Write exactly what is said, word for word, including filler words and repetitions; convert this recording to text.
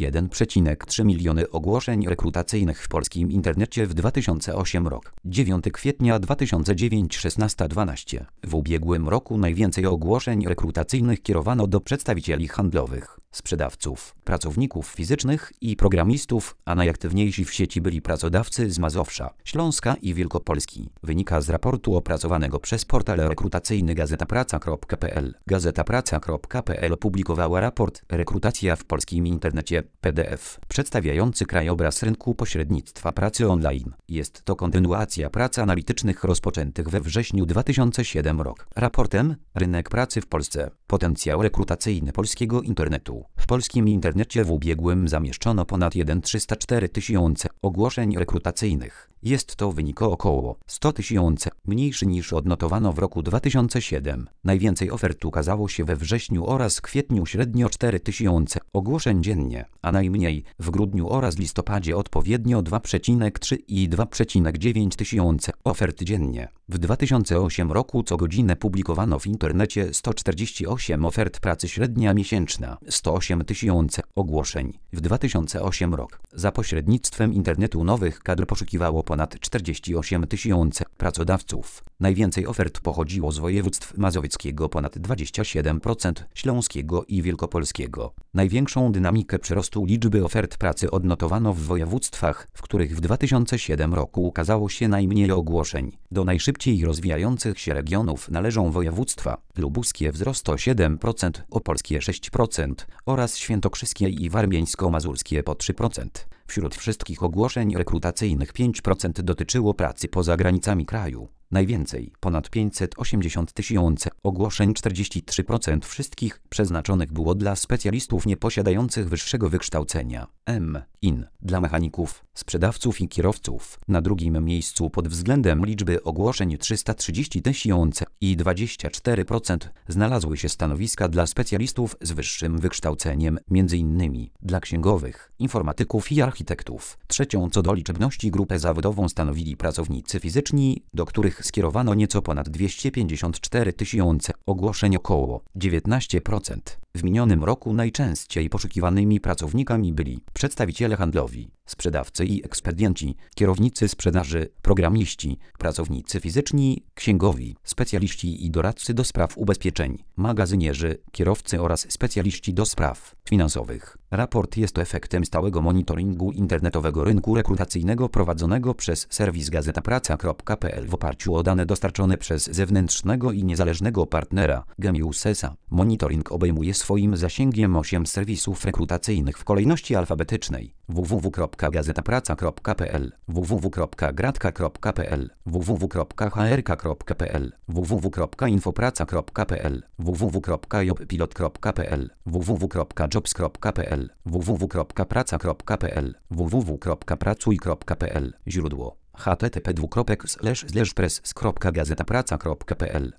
jeden przecinek trzy miliony ogłoszeń rekrutacyjnych w polskim internecie w dwa tysiące ósmym rok. dziewiątego kwietnia dwa tysiące dziewiątego szesnaście dwanaście. W ubiegłym roku najwięcej ogłoszeń rekrutacyjnych kierowano do przedstawicieli handlowych, sprzedawców, pracowników fizycznych i programistów, a najaktywniejsi w sieci byli pracodawcy z Mazowsza, Śląska i Wielkopolski. Wynika z raportu opracowanego przez portal rekrutacyjny gazeta praca kropka p l. gazeta praca kropka p l opublikowała raport Rekrutacja w polskim internecie P D F przedstawiający krajobraz rynku pośrednictwa pracy online. Jest to kontynuacja prac analitycznych rozpoczętych we wrześniu dwa tysiące siódmego roku. Raportem Rynek pracy w Polsce. Potencjał rekrutacyjny polskiego internetu. W polskim internecie w ubiegłym zamieszczono ponad jeden przecinek trzysta cztery tysiące ogłoszeń rekrutacyjnych. Jest to wynik o około sto tysięcy mniejszy niż odnotowano w roku dwa tysiące siódmym. Najwięcej ofert ukazało się we wrześniu oraz kwietniu, średnio cztery tysiące ogłoszeń dziennie, a najmniej w grudniu oraz listopadzie odpowiednio dwa przecinek trzy i dwa przecinek dziewięć tysiące ofert dziennie. W dwa tysiące ósmym roku co godzinę publikowano w internecie sto czterdzieści osiem ofert pracy, średnia miesięczna sto osiem tysięcy ogłoszeń. W dwa tysiące ósmym roku za pośrednictwem internetu nowych kadr poszukiwało ponad czterdzieści osiem tysięcy pracodawców. Najwięcej ofert pochodziło z województw mazowieckiego, ponad dwadzieścia siedem procent, śląskiego i wielkopolskiego. Największą dynamikę przyrostu liczby ofert pracy odnotowano w województwach, w których w dwa tysiące siódmym roku ukazało się najmniej ogłoszeń. Do najszybciej rozwijających się regionów należą województwa lubuskie, wzrost o siedem procent, opolskie sześć procent oraz świętokrzyskie i warmińsko-mazurskie po trzy procent. Wśród wszystkich ogłoszeń rekrutacyjnych pięć procent dotyczyło pracy poza granicami kraju. Najwięcej, ponad pięćset osiemdziesiąt tysięcy ogłoszeń, czterdzieści trzy procent wszystkich, przeznaczonych było dla specjalistów nieposiadających wyższego wykształcenia. M. In. Dla mechaników, sprzedawców i kierowców. Na drugim miejscu pod względem liczby ogłoszeń trzysta trzydzieści tysięcy i dwadzieścia cztery procent znalazły się stanowiska dla specjalistów z wyższym wykształceniem, między innymi dla księgowych, informatyków i architektów. Trzecią co do liczebności grupę zawodową stanowili pracownicy fizyczni, do których skierowano nieco ponad dwieście pięćdziesiąt cztery tysiące ogłoszeń, około dziewiętnaście procent. W minionym roku najczęściej poszukiwanymi pracownikami byli przedstawiciele handlowi, sprzedawcy i ekspedienci, kierownicy sprzedaży, programiści, pracownicy fizyczni, księgowi, specjaliści i doradcy do spraw ubezpieczeń, magazynierzy, kierowcy oraz specjaliści do spraw finansowych. Raport jest efektem stałego monitoringu internetowego rynku rekrutacyjnego prowadzonego przez serwis gazeta praca kropka p l w oparciu o dane dostarczone przez zewnętrznego i niezależnego partnera Gemius S A. Monitoring obejmuje swoim zasięgiem osiem serwisów rekrutacyjnych w kolejności alfabetycznej: w w w kropka gazeta praca kropka p l, w w w kropka gratka kropka p l, w w w kropka h r k kropka p l, w w w kropka infopraca kropka p l, w w w kropka jobpilot kropka p l, w w w kropka jobs kropka p l, w w w kropka praca kropka p l, w w w kropka pracuj kropka p l. Źródło: h t t p dwukropek slash slash press kropka gazeta praca kropka p l